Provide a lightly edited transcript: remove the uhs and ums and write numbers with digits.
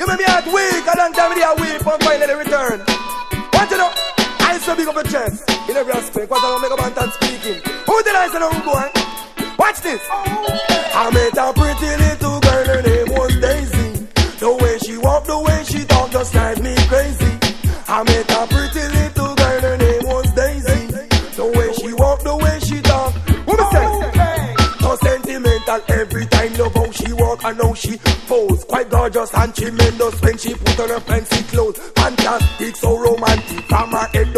You may be at week, a long time with a week, but finally return. What you know? I so big up your chest in every aspect. What I don't make a man speaking. Who did I say no boy? Watch this. I met a pretty little girl, her name was Daisy. The way she walk, the way she talk, just drive me crazy. I met a pretty little girl, her name was Daisy. The way she walk, the way she talk. What me say? So sentimental every time, love how she walk and how she pose. Quite gorgeous and tremendous when she put on her fancy clothes. Fantastic, so romantic, from her head